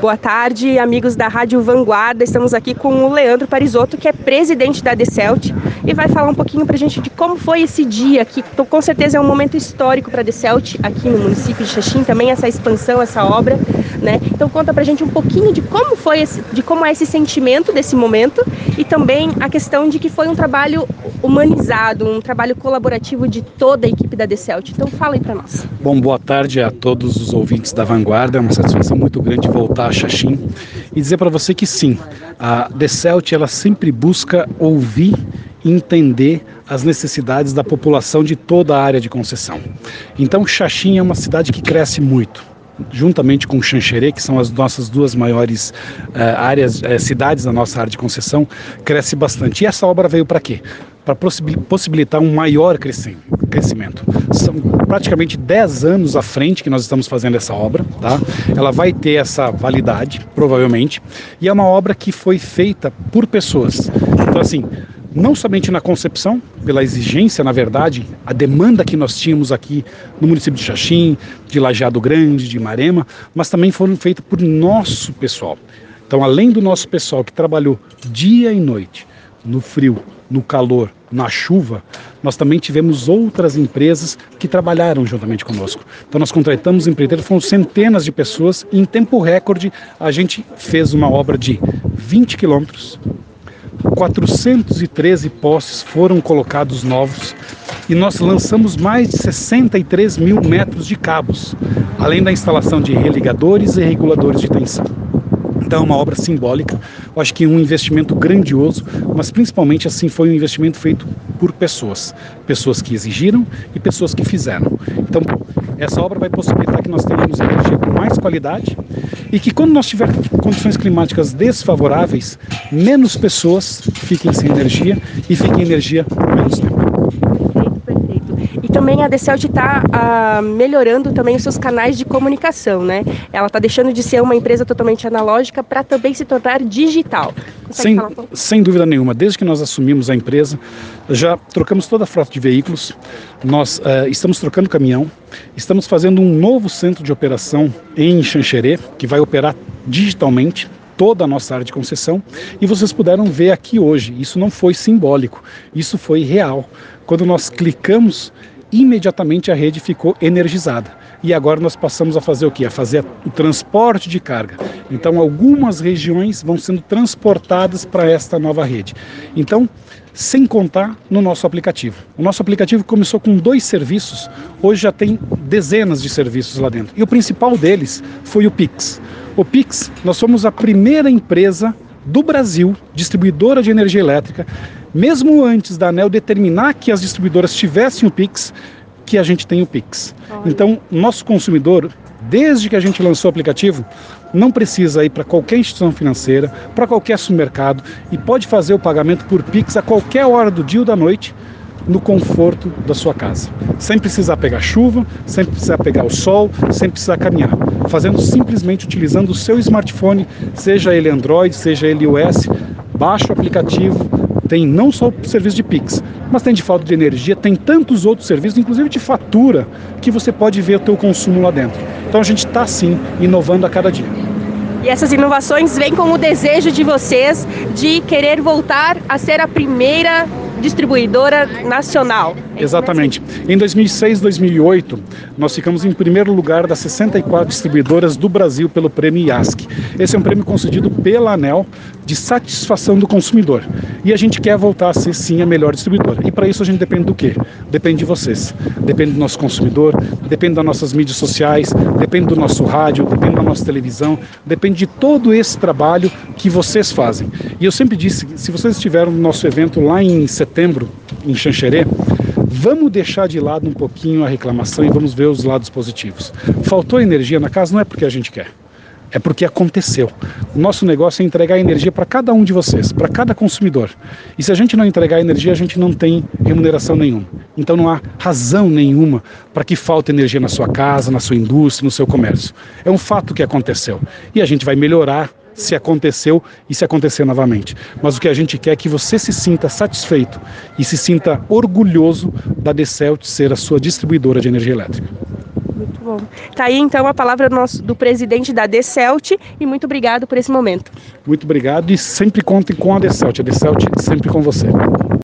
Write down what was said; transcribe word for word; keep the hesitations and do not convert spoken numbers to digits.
Boa tarde, amigos da Rádio Vanguarda. Estamos aqui com o Leandro Parisotto, que é presidente da Decelt, e vai falar um pouquinho para a gente de como foi esse dia, que com certeza é um momento histórico para a Decelt aqui no município de Xaxim, também essa expansão, essa obra, né? Então conta para a gente um pouquinho de como foi esse, de como é esse sentimento desse momento, e também a questão de que foi um trabalho humanizado, um trabalho colaborativo de toda a equipe da Decelt. Então fala aí para nós. Bom, boa tarde a todos os ouvintes da Vanguarda. É uma satisfação muito grande voltar a Xaxim e dizer para você que sim, a Decelt ela sempre busca ouvir e entender as necessidades da população de toda a área de concessão. Então Xaxim é uma cidade que cresce muito, juntamente com Xanxerê, que são as nossas duas maiores uh, áreas, uh, cidades da nossa área de concessão, cresce bastante. E essa obra veio para quê? Para possibilitar um maior crescimento. São praticamente dez anos à frente que nós estamos fazendo essa obra, tá? Ela vai ter essa validade, provavelmente, e é uma obra que foi feita por pessoas. Então, assim, não somente na concepção, pela exigência, na verdade, a demanda que nós tínhamos aqui no município de Xaxim, de Lajeado Grande, de Marema, mas também foram feitas por nosso pessoal. Então, além do nosso pessoal que trabalhou dia e noite, no frio, no calor, na chuva, nós também tivemos outras empresas que trabalharam juntamente conosco. Então nós contratamos empreiteiros, foram centenas de pessoas, e em tempo recorde a gente fez uma obra de vinte quilômetros, quatrocentos e treze postes foram colocados novos, e nós lançamos mais de sessenta e três mil metros de cabos, além da instalação de religadores e reguladores de tensão. Então é uma obra simbólica, eu acho que um investimento grandioso, mas principalmente assim foi um investimento feito por pessoas, pessoas que exigiram e pessoas que fizeram. Então essa obra vai possibilitar que nós tenhamos energia com mais qualidade e que quando nós tivermos condições climáticas desfavoráveis, menos pessoas fiquem sem energia e fiquem energia por menos tempo. E também a Decelt está ah, melhorando também os seus canais de comunicação, né? Ela está deixando de ser uma empresa totalmente analógica para também se tornar digital. Sem, um sem dúvida nenhuma. Desde que nós assumimos a empresa, já trocamos toda a frota de veículos, nós uh, estamos trocando caminhão, estamos fazendo um novo centro de operação em Xanxerê, que vai operar digitalmente toda a nossa área de concessão, e vocês puderam ver aqui hoje, isso não foi simbólico, isso foi real. Quando nós clicamos, imediatamente a rede ficou energizada. E agora nós passamos a fazer o quê? A fazer o transporte de carga. Então algumas regiões vão sendo transportadas para esta nova rede. Então, sem contar no nosso aplicativo. O nosso aplicativo começou com dois serviços, hoje já tem dezenas de serviços lá dentro. E o principal deles foi o Pix. O Pix, nós fomos a primeira empresa do Brasil, distribuidora de energia elétrica, mesmo antes da ANEEL determinar que as distribuidoras tivessem o Pix, que a gente tem o Pix. Então, nosso consumidor, desde que a gente lançou o aplicativo, não precisa ir para qualquer instituição financeira, para qualquer supermercado, e pode fazer o pagamento por Pix a qualquer hora do dia ou da noite, no conforto da sua casa, sem precisar pegar chuva, sem precisar pegar o sol, sem precisar caminhar, fazendo simplesmente utilizando o seu smartphone, seja ele Android, seja ele iOS, baixa o aplicativo, tem não só o serviço de Pix, mas tem de falta de energia, tem tantos outros serviços, inclusive de fatura, que você pode ver o teu consumo lá dentro. Então a gente está sim inovando a cada dia. E essas inovações vêm com o desejo de vocês de querer voltar a ser a primeira distribuidora nacional. Exatamente. Em dois mil e seis, dois mil e oito, nós ficamos em primeiro lugar das sessenta e quatro distribuidoras do Brasil pelo prêmio I A S C. Esse é um prêmio concedido pela ANEEL de satisfação do consumidor. E a gente quer voltar a ser, sim, a melhor distribuidora. E para isso a gente depende do quê? Depende de vocês. Depende do nosso consumidor, depende das nossas mídias sociais, depende do nosso rádio, depende da nossa televisão, depende de todo esse trabalho que vocês fazem. E eu sempre disse, se vocês estiveram no nosso evento lá em setembro, em Xanxerê, vamos deixar de lado um pouquinho a reclamação e vamos ver os lados positivos. Faltou energia na casa não é porque a gente quer, é porque aconteceu. O nosso negócio é entregar energia para cada um de vocês, para cada consumidor. E se a gente não entregar energia, a gente não tem remuneração nenhuma. Então não há razão nenhuma para que falte energia na sua casa, na sua indústria, no seu comércio. É um fato que aconteceu. E a gente vai melhorar se aconteceu e se acontecer novamente. Mas o que a gente quer é que você se sinta satisfeito e se sinta orgulhoso da Decelt ser a sua distribuidora de energia elétrica. Muito bom. Tá aí então a palavra do, nosso, do presidente da Decelt e muito obrigado por esse momento. Muito obrigado e sempre contem com a Decelt. A Decelt sempre com você.